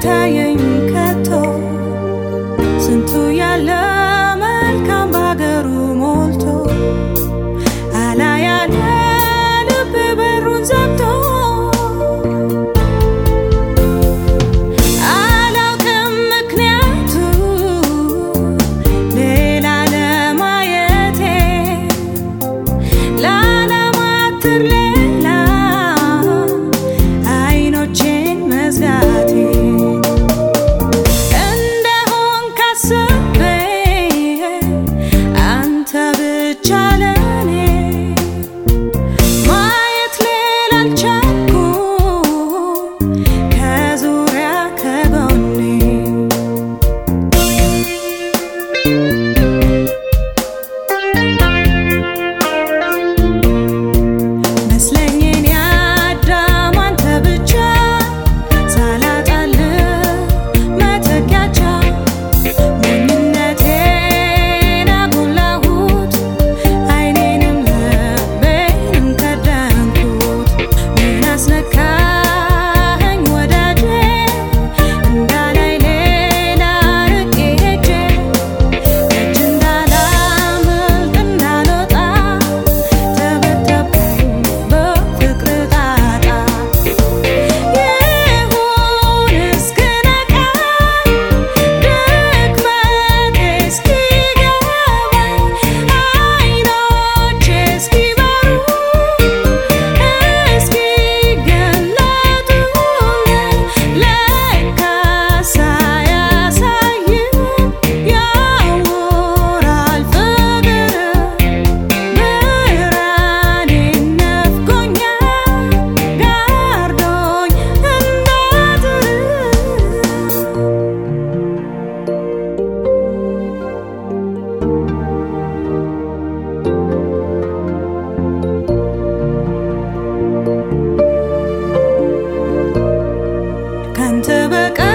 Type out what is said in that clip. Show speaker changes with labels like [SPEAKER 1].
[SPEAKER 1] አይታየኝ ከቶ ስንቱ ያለ መልካም ባገሩ ሞልቶ አላያለ ልብ በሩን ዘግቶ አላውቅም ምክንያቱ ሌላ ለማየቴ ላለማትር ሌላ አይኖቼን መዝጋቴ እንደሆን ካስቤ አንተ ብቻ ለኔ ማየት ሌላ አልቻልኩም ከዙሪያ ከጎኔ መስለኝን ያዳም አንተ ብቻ ሳላጣልህ መተኪያቻ ሞኝነቴን አጎላሁት አይኔንም ልቤንም ከደንኩት ምን አስነካኸኝ ወዳጄ እንዳላይ ሌላ ርቄ ሄጄ ደጅ እንዳላመልጥ እንዳልወጣ ተበተብኩኝ በፍቅር ጣጣ ይሁን እስክነቃ ድክመቴ እስኪገባኝ አይኖቼ እስኪበሩ እስኪገለጡልኝ ለካስ ሳያሳይም ያወራል ፍቅር ብርሃኔን ነፍጎኛል ጋርዶኝ እንዳትር ካንተ በቃ